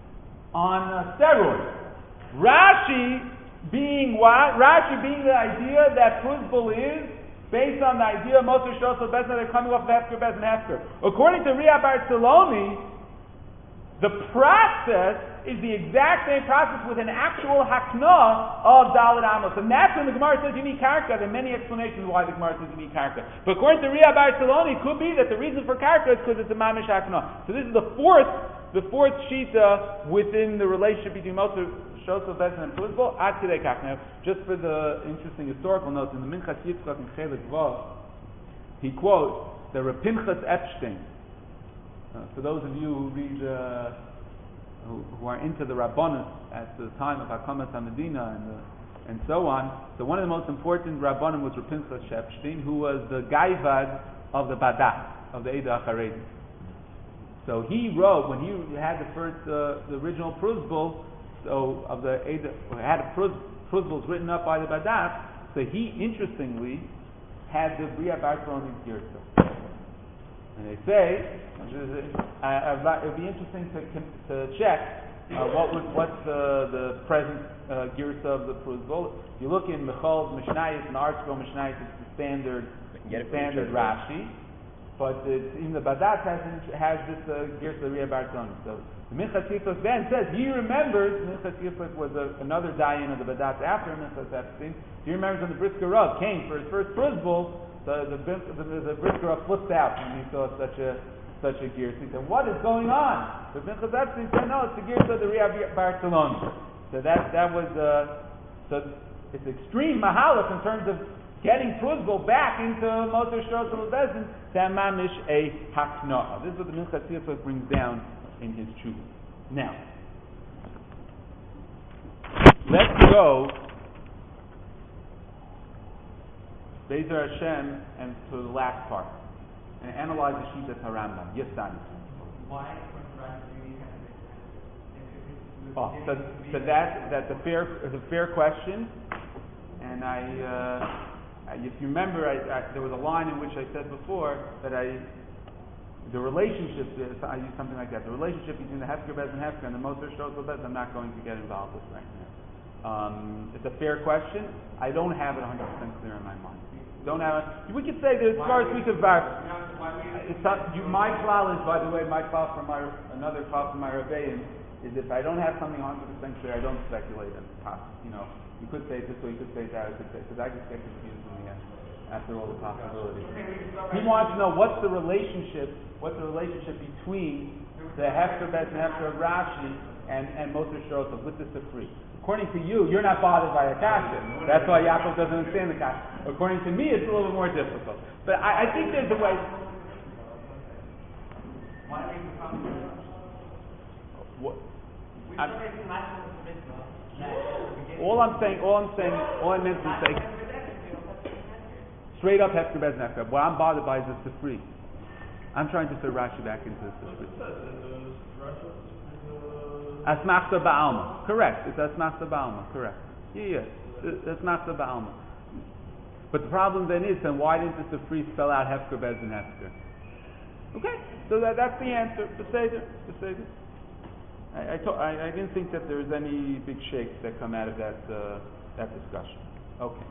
on steroids. Rashi being what? Rashi being the idea that Pruzbul is based on the idea of Moser Shosel Bezna, they're coming off of Hefker, Bezna, Hefker. According to Ria Barceloni, the process is the exact same process with an actual hakna of Daled Amos. And that's when the Gemara says you need karka. There are many explanations why the Gemara says you need karka. But according to Ria Barceloni, it could be that the reason for karka is because it's a mamish hakna. So this is the fourth shita within the relationship between Moser Shosel Bezna and Pruzbul, Ad Kidei Kach. Now, just for the interesting historical notes, in the Minchas Yitzchak in Chelik Vav, he quotes the Reb Pinchas Epstein. For those of you who read, who are into the Rabbanos at the time of Hakamas HaMedina and so on, so one of the most important Rabbanim was Reb Pinchas Epstein, who was the Gaivad of the Badat, of the Eidah HaCharedi. So he wrote, when he had the first, the original Pruzbul, so of the had Pruzbuls written up by the Badat, so he interestingly had the Ria Barceloni's Girsa. And they say it would be interesting to check what's the present Girsa of the Pruzbul. If you look in Michal's Mishnayos and ArtScroll Mishnayos, it's the standard Rashi, but even the Badat has this Girsa Ria Barceloni. So the Minchas Yitzchak then says he remembers. Minchas Yitzchak was another dayan of the Badat after Minchas Epstein. He remembers when the Brisker Rav came for his first Pruzbul, the Brisker Rav flipped out when he saw such a gear. So he said, "What is going on?" But Minchas Epstein said, "No, it's the gear of the Ria Barcelona." So that was so it's extreme mahalach in terms of getting Pruzbul back into Moser Shosel Bezin, that mamish a hakna. This is what the Minchas Yitzchak brings down in his tshuva. Now, let's go Be'ezer Hashem and to the last part and analyze the Shitas HaRambam. Yes, Dani. Why? So that's a fair question, and if you remember, there was a line in which I said before that the relationship, I use something like that, the relationship between the Hefker Bez and Hefker and the Moser Shosel Bez, I'm not going to get involved with right now. It's a fair question. I don't have it 100% clear in my mind. Don't have it. We could say that as far as we could vary. My klal is, by the way, another klal from my Rebbeim is if I don't have something 100% clear, I don't speculate on the top. You could say it this way, you could say it that way, because I just get confused in the end after all the possibilities. He wants to know what's the relationship between the Hefker Bet and Hefker of Rashi and Moser Shosel with the Sifri. According to you, you're not bothered by a kasha. That's why Yaakov doesn't understand the kasha. According to me, it's a little bit more difficult. But I think there's a way. All I meant to say, straight up Hefker Bez and Hefker. What I'm bothered by is the Sifri. I'm trying to fit Rashi back into the Sifri. Asmachta Ba'alma. Correct. It's Asmachta Ba'alma. Correct. Yeah. Asmachta Ba'alma. But the problem then is, why didn't the Sifri spell out Hefker Bez and Hefker? Okay. So that's the answer. Beseder. I didn't think that there's any big shakes that come out of that discussion. Okay.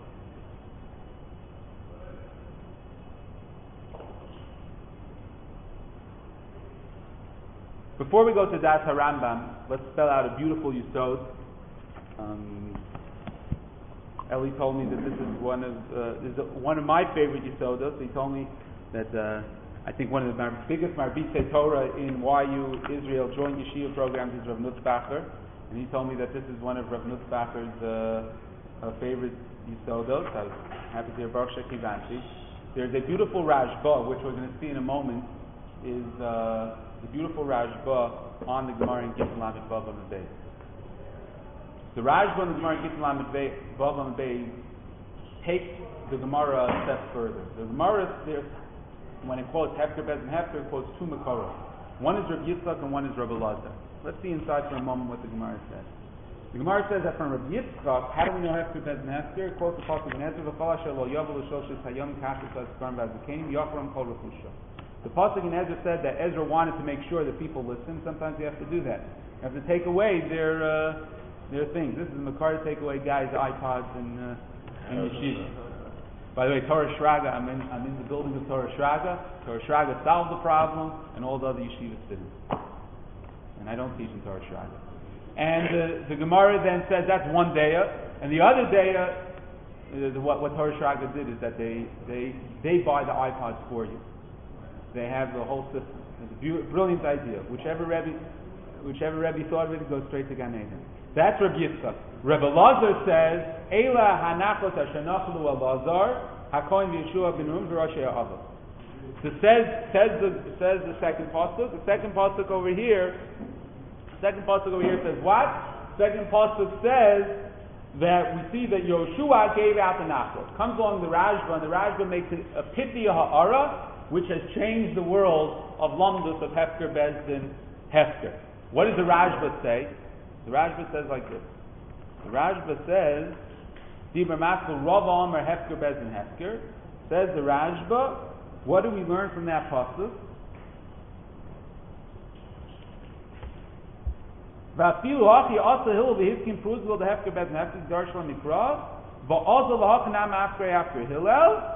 Before we go to Das HaRambam, let's spell out a beautiful yisod. Eli told me that this is one of my favorite yisodos. He told me that I think one of the biggest marbitei Torah in YU Israel joint yeshiva programs is Rav Nutzbacher, and he told me that this is one of Rav Nutzbacher's favorite yisodos. I was happy to hear Baruch Shekivanti. There's a beautiful Rashba, which we're going to see in a moment, is the beautiful Rashba on the Gemara in Gittin Lamed Vav Amud Beis. The Rashba on the Gemara in Gittin Lamed Vav Amud Beis takes the Gemara a step further. The Gemara, when it quotes Hefker Bez and Hefker, it quotes two Makoros. One is Rav Yitzchak and one is Rav Elazar. Let's see inside for a moment what the Gemara says. The Gemara says that from Rav Yitzchak, how do we know Hefker Bez and Hefker? It quotes the Pasuk in Ezra V'chol asher lo yovel l'shoshes hayom kashus ha'skarm v'azikenim yachram kol refusha. The Pasuk in Ezra said that Ezra wanted to make sure that people listen. Sometimes you have to do that. You have to take away their things. This is the Makar to take away guys' iPods and yeshiva. By the way, Torah Shraga, I'm in the building of Torah Shraga. Torah Shraga solved the problem, and all the other yeshivas didn't. And I don't teach in Torah Shraga. And the Gemara then says that's one daya, and the other daya, what Torah Shraga did is that they buy the iPods for you. They have the whole system. It's a brilliant idea. Whichever Rebbe thought of it, goes straight to Gan Eden. That's Rabbi Yitzchak. Rabbi Elazar says, Eila hanachos ashenachlu Elazar hakohen v'Yeshua ben Rum v'Roshei ha'avos. So says the second pasuk. The second pasuk over here says what? Second pasuk says that we see that Yoshua gave out the nachos. Comes along the Rashba, and the Rashba makes a pitya ha'ara, which has changed the world of Lamdus of Hefker Bezdin Hefker. What does the Rashba say? The Rashba says like this. The Rashba says, Dibur Maskul Rav Omer Hefker Bezdin Hefker. Says the Rashba, what do we learn from that pasuk? V'afilu hachi asa hil v'hiskim pruzvil the Hefker Bezdin Hefker Darshla Mikra v'azal ha'chanam after Hillel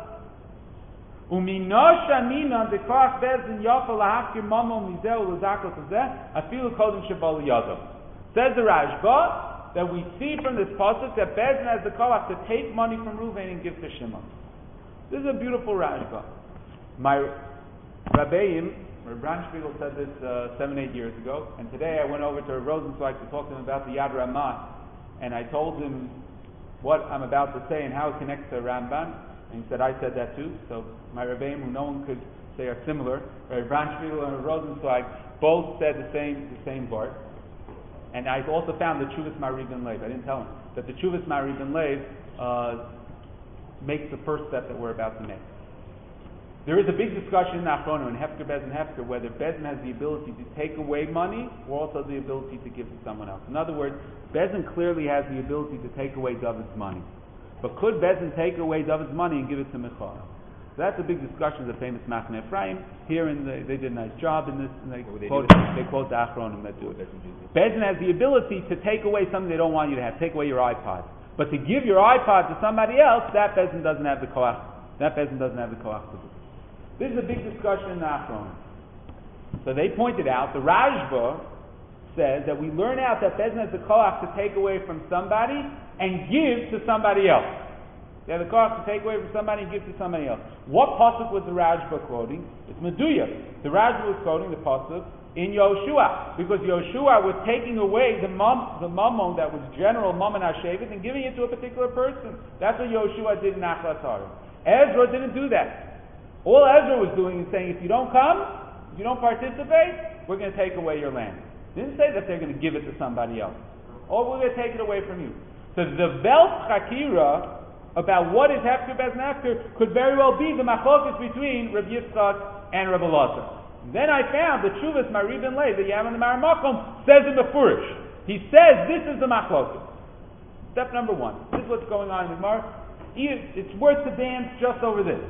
Uminosha mina the kach bezin yafal lahakir mamo mizeu l'zakot hazeh afilu kodem shabal yadav. Says the Rashba that we see from this pasuk that Bezin has the koach to take money from Reuven and give to Shimon. This is a beautiful Rashba. My Rabbeim, Branchspiegel said this 7-8 years ago, and today I went over to Rosenzweig to talk to him about the Yad Ramah, and I told him what I'm about to say and how it connects to Ramban. And he said, I said that too. So my Rebbeim, who no one could say are similar, Branchspiegel and Rosenzweig, both said the same word. And I also found the Chuvas Ma'ariv ben Lev. I didn't tell him that the Chuvas Ma'ariv ben Lev makes the first step that we're about to make. There is a big discussion in Achronim in Hefker Bez and Hefker whether Bezin has the ability to take away money or also the ability to give to someone else. In other words, Bezin clearly has the ability to take away David's money. But could Bezin take away David's money and give it to Michal? So that's a big discussion of the famous Machne Ephraim. Here they did a nice job in this, and they quote the Achronim that do it. Bezin has the ability to take away something they don't want you to have, take away your iPod. But to give your iPod to somebody else, that Bezin doesn't have the koach. That Bezin doesn't have the koach to do. This is a big discussion in the Achronim. So they pointed out, the Rashba says that we learn out that Bezin has the koach to take away from somebody and give to somebody else. They have the koach to take away from somebody and give to somebody else. What pasuk was the Rashba quoting? It's Meduya. The Rashba was quoting the pasuk in Yoshua, because Yoshua was taking away the mammon that was general mammon hashevet and giving it to a particular person. That's what Yoshua did in Achlas Hara. Ezra didn't do that. All Ezra was doing is saying, if you don't come, if you don't participate, we're going to take away your land. Didn't say that they're going to give it to somebody else. Or we're going to take it away from you. So the Velt Chakira about what is Hefker Bez and Hefker could very well be the machlokas between Rabbi Yitzchak and Rabbi Elazar. Then I found the Chuvas Ma'ariv ben Lev, the Yam and the Maramakom, says in the Furish. He says this is the machlokas. Step number one. This is what's going on in the Gemara. It's worth to dance just over this.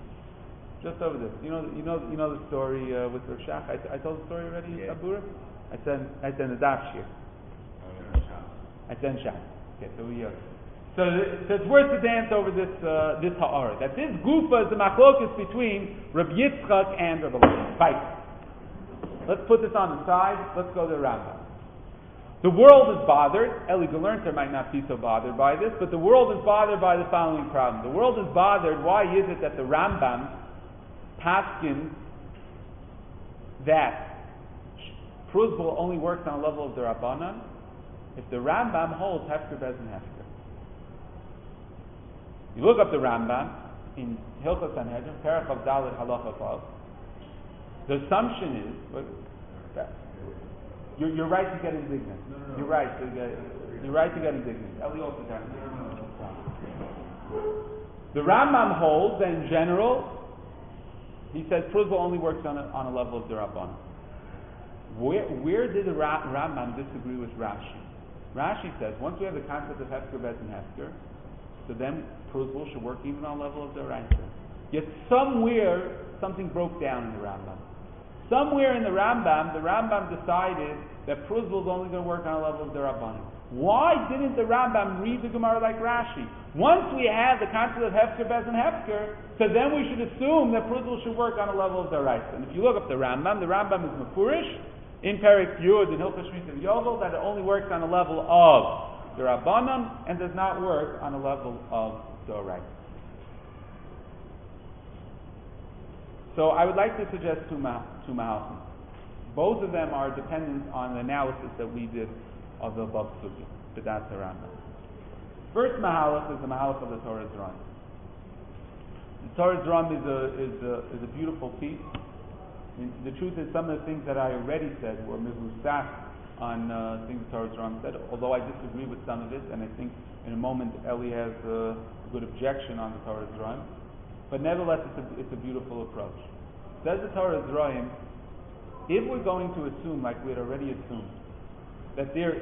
Just over this. You know the story with Rav Shach? I told the story already, yeah. Abura? I said the daf shir. I said Shas. Okay, so so it's worth to dance over this ha'ara. That this gufa is the machlokus between Rabbi Yitzchak and Rabbi Elazar. Right. Let's put this on the side. Let's go to the Rambam. The world is bothered. Eli Gelernter might not be so bothered by this, but the world is bothered by the following problem. The world is bothered. Why is it that the Rambam paskins that Pruzbul only works on a level of the Rabbanan if the Rambam holds Hefker Bezin Hefker? You look up the Rambam in Hilchos Sanhedrin, Perach of Dalet Halacha Vav. The assumption is you're right to get indignant. No. You're right to get indignant. Eli also got The Rambam holds that in general, he says Pruzbul only works on a level of the Rabbanan. Where did the Rambam disagree with Rashi? Rashi says once we have the concept of Hefker Bezin Hefker, so then Pruzbul should work even on the level of the Raisa. Yet somewhere something broke down in the Rambam. Somewhere in the Rambam decided that Pruzbul is only going to work on a level of the Rabbanim. Why didn't the Rambam read the Gemara like Rashi? Once we have the concept of Hefker Bezin Hefker, so then we should assume that Pruzbul should work on a level of the Raisa. And if you look up the Rambam is Mefurish in Perek Yud in Hilchos Shmita Yovel that it only works on a level of the Rabbanan and does not work on a level of the Raisa. So I would like to suggest two mahalchim. Both of them are dependent on the analysis that we did of the above sugya, but that's the Rambam. First mahalach is the mahalach of the Torah Zram. The Torah Zram is a beautiful piece. The truth is, some of the things that I already said were mivusaf on things the Torah Zram said, although I disagree with some of it, and I think in a moment Eli has a good objection on the Torah Zram. But nevertheless, it's a beautiful approach. Says the Torah Zram, if we're going to assume, like we had already assumed, that there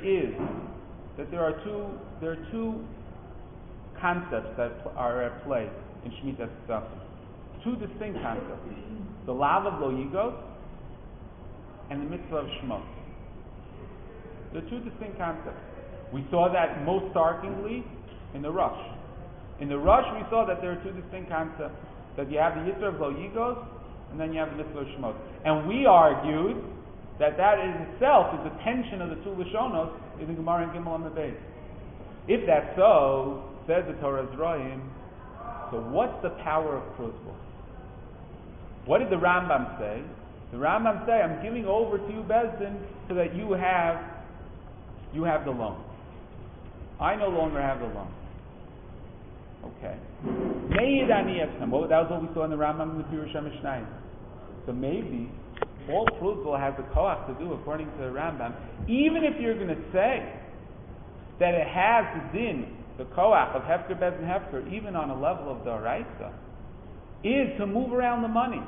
are two concepts that are at play in Shemitah Ksafim. Two distinct concepts: the lav of lo yigos and the mitzvah of shmos. They're two distinct concepts. We saw that most starkly in the Rush. In the Rush, we saw that there are two distinct concepts: that you have the Yisra of lo yigos, and then you have the mitzvah of shmos. And we argued that in itself is the tension of the two Lashonos in the Gemara and Gimel Amud Beis. If that's so, says the Torah Zraim, so what's the power of Pruzbul? What did the Rambam say? The Rambam say, I'm giving over to you, Bezdin, so that you have the loan. I no longer have the loan. Okay. Well, that was what we saw in the Rambam and the Pirush HaMishnayim. So maybe all Pruzbul has the koach to do, according to the Rambam, even if you're going to say that it has the din, the koach of Hefker Bezin Hefker, even on a level of the Araisa, is to move around the money.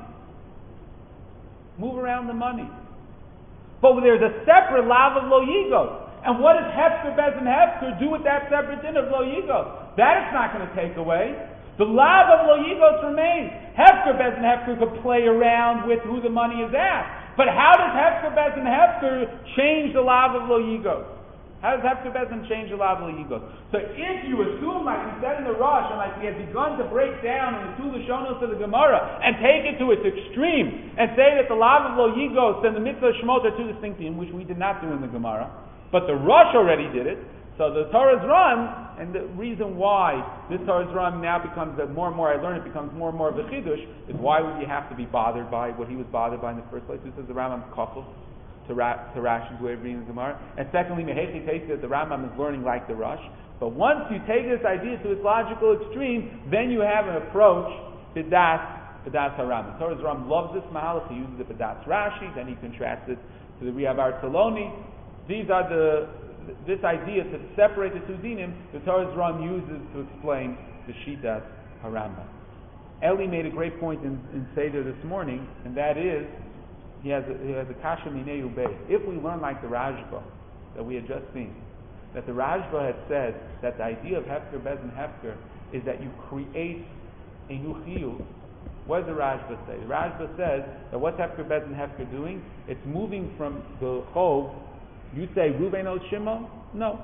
Move around the money. But there's a separate lav of lo yigos. And what does Hefker Bezin Hefker do with that separate din of lo yigos? That it's not going to take away. The lav of lo yigos remains. Hefker Bezin Hefker could play around with who the money is at. But how does Hefker Bezin Hefker change the lav of lo yigos? How does Hefker Bezin change the lav of lo yigos? So if you assume, like we said in the Rosh, and like we had begun to break down in the two Lashonos of the Gemara, and take it to its extreme, and say that the lav of lo yigos and the mitzvah of shmot are two distinct things, which we did not do in the Gemara, but the Rosh already did it. So the Torah Zram, and the reason why this Torah Zram now becomes, that more and more I learn, it becomes more and more of a chidush, is why would you have to be bothered by what he was bothered by in the first place? This is the Rambam's kafel to Rashi's way of reading the Gemara. And secondly, Mehechi takes it that the Rambam is learning like the Rosh. But once you take this idea to its logical extreme, then you have an approach B'das HaRambam. Torah Zram loves this mahalach. He uses it B'das Rashi, then he contrasts it to the Riyah Bar Tzaloni. These are this idea to separate the two dinim, the Torah Zram uses to explain the Shitas HaRambam. Eli made a great point in Seder this morning, and that is, he has a kasha minei ubei. If we learn like the Rajba that we had just seen, that the Rajba had said that the idea of Hefker Bezin Hefker is that you create a new chiyuv What does the Rashba say? The Rashba says that what's Hefker Bez and Hefker doing? It's moving from the Chov. You say Ruvain owes Shimon? No,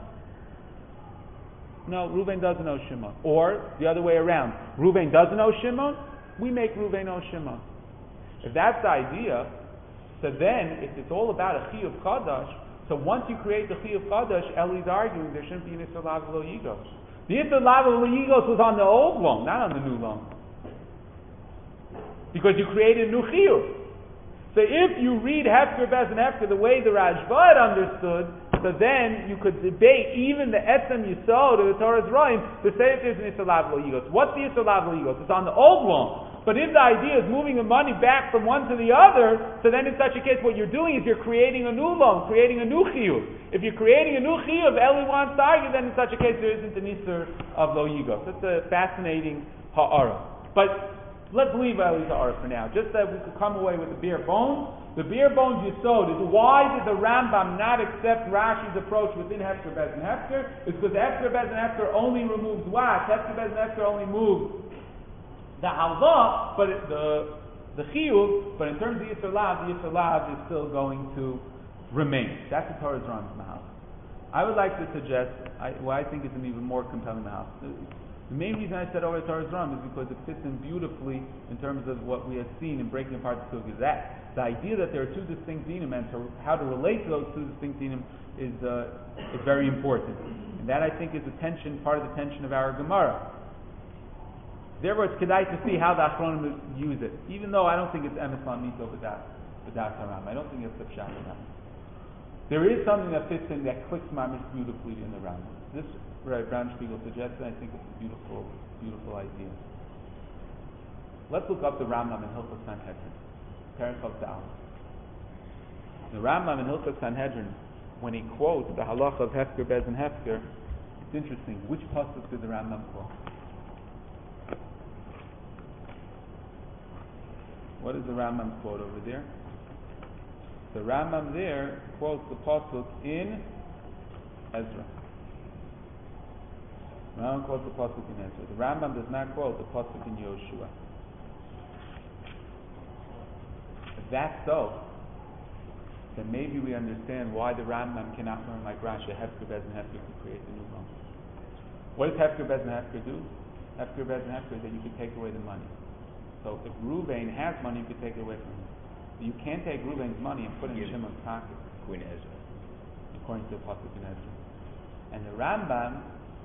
Ruvain doesn't owe Shimon. Or the other way around. Ruvain doesn't owe Shimon? We make Ruvain owe Shimon. If that's the idea, so then if it's all about a Chiyuv Chadash, so once you create the Chiyuv Chadash, Eli's arguing there shouldn't be an Yisur Lav Lo Yigos. The Yisur Lav Lo Yigos was on the old loan, not on the new loan. Because you created a new Chiyuv. So if you read Hefker Bez and Hefker the way the Rashba had understood, so then you could debate even the Etzem Yisod of the Torah's Roim to say that there's an Yisur Lav Lo Yigos. What's the Yisur Lav Lo Yigos? It's on the old loan. But if the idea is moving the money back from one to the other, so then in such a case what you're doing is you're creating a new loan, creating a new chiyuv. If you're creating a new chiyuv, Eli wants to argue, then in such a case there isn't an Isur of Lo Yigos. That's a fascinating ha'ara. But let's leave Eli's ha'ara for now, just that we could come away with the bare bones. The bare bones Yisod is why did the Rambam not accept Rashi's approach within Hefker Bez and Hefker? It's because Hefker Bez and Hefker only removes what? Hefker Bez and Hefker only moves the halva, but the chiyuv, but in terms of the Yisur Lav is still going to remain. That's the Torah's Rambam Mahal. I would like to suggest what I think is an even more compelling Mahal. The main reason I said over the Torah's Rambam is because it fits in beautifully in terms of what we have seen in breaking apart the Sugya. That the idea that there are two distinct dinim and how to relate to those two distinct dinim is very important, and that I think is part of the tension of our Gemara. Therefore, it's kedai to see how the Achronim use it, even though I don't think it's emes lamito without Haram. I don't think it's the pshat of Ram. There is something that fits in that clicks mamish beautifully in the Ram. This Brown Spiegel suggests, and I think it's a beautiful, beautiful idea. Let's look up the Rambam in Hilchos Sanhedrin, Perikov Da'al. The Rambam in Hilchos Sanhedrin, when he quotes the halacha of Hefker Bez and Hefker, it's interesting. Which pasuk did the Rambam quote? What does the Rambam quote over there? The Rambam there quotes the pasuk in Ezra. The Rambam quotes the pasuk in Ezra. The Rambam does not quote the pasuk in Yoshua. If that's so, then maybe we understand why the Rambam cannot learn like Rashi, Hefker Bez and Hefker to create the new loan. What does Hefker Bez and Hefker do? Hefker Bez and Hefker is that you can take away the money. So if Ruvain has money, you can take it away from him. But you can't take Ruvain's money and put it in Shimon's pocket. According to Ezra. According to the pasuk in Ezra. And the Rambam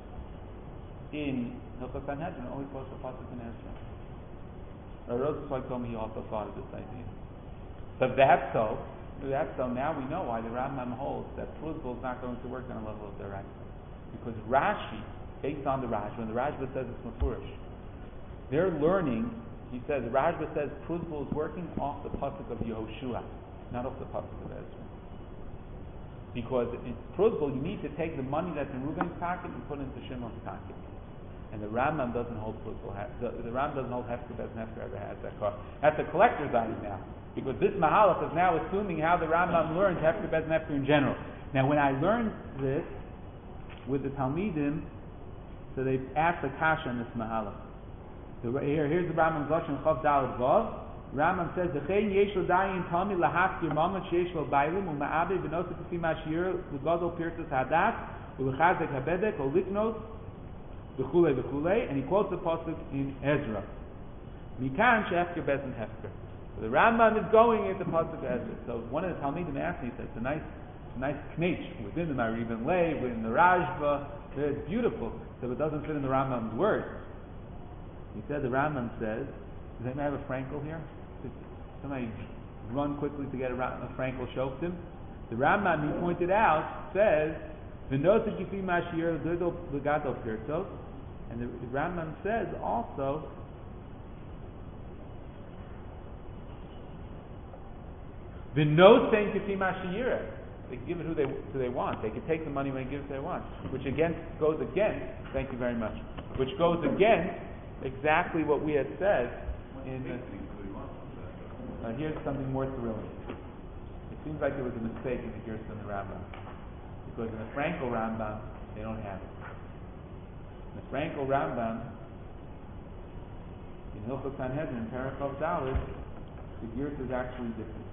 in Hilchos Sanhedrin always quotes the pasuk in Ezra. Rosenzweig told me he also thought of this idea. So if that's so, now we know why the Rambam holds that Pruzbul is not going to work on a level of their because Rashi, based on the Rashba, when the Rashba says it's Mefurish, they're learning. He says, Rashba says Pruzbul is working off the pasuk of Yehoshua, not off the pasuk of Ezra. Because in Pruzbul, you need to take the money that's in Reuben's pocket and put it into Shimon's pocket. And the Rambam doesn't hold Pruzbul. The Rambam doesn't hold Hefker Bez and Hefker ever has that car. That's a collector's item now. Because this Mahalach is now assuming how the Rambam learns Hefker Bez and Hefker in general. Now, when I learned this with the Talmidim, so they asked the Kasha on this Mahalach. Here's the Rambam's Lashon Chav Daled Vav. Rambam says, "Dechein yesh lo dayin tami lahafkir mamad sheish lo bailim u'ma'abe v'nosek k'fi mashir l'gadol pirtus hadat u'lechazek habedek u'liknos v'chulei v'chulei." And he quotes the pasuk in Ezra. Mikan she'efker bez and hefker. So the Rambam is going into the pasuk of Ezra. So one of the Talmidim asked me, he said, "It's a nice knetch within the Maribin Lei, within the Rashba. It's beautiful." So it doesn't fit in the Rambam's words. He said, the Rambam says, does anybody have a Frankel here? Did somebody run quickly to get a Frankel Shoftim? The Rambam, he pointed out, says, V'nosek yifi mashir l'gadol pirtos, and the Rambam says also, V'nosek yifi mashir. They can give it who they want. They can take the money when they give it who they want. Which goes against, thank you very much, which goes against exactly what we had said in here's something more thrilling. It seems like there was a mistake in the Gerson and the Rambam. Because in the Frankel Rambam, they don't have it. In the Frankel Rambam, In Hilchos Sanhedrin, Parachav Dalet, the Girsa is actually different.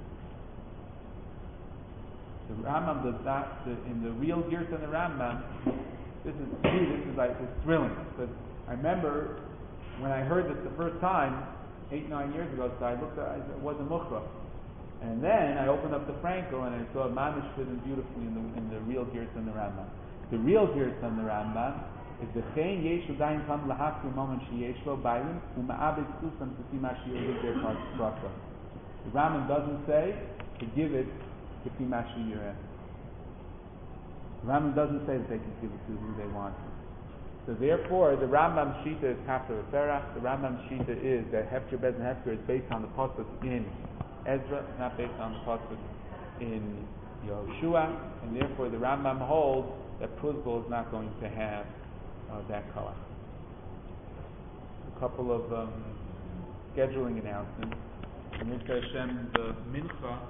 The Rambam does not, in the real Girsa and the Rambam, this is like, it's thrilling, because I remember when I heard this the first time, 8-9 years ago, so I looked at it, it wasn't Mukhra. And then I opened up the Frankel and I saw Mamish written beautifully in the real Girsa and the Rambam. The real Girsa and the Rambam is the Chein Yeshu Dain Kam Lahafri Moment Shi Yeshlo Bailim Uma'abed Susam Tati Mashi Yezid Der Kartrasa. The Rambam doesn't say to give it to Mashi Yireh. The Rambam doesn't say that they can give it to who they want. So therefore, the Rambam Shita is Kafir Ferach. The Rambam Shita is that Hefker Bez and Hefker is based on the pasuk in Ezra, not based on the pasuk in Yehoshua, and therefore the Rambam holds that Pruzbul is not going to have that color. A couple of scheduling announcements. And Hashem, the Mincha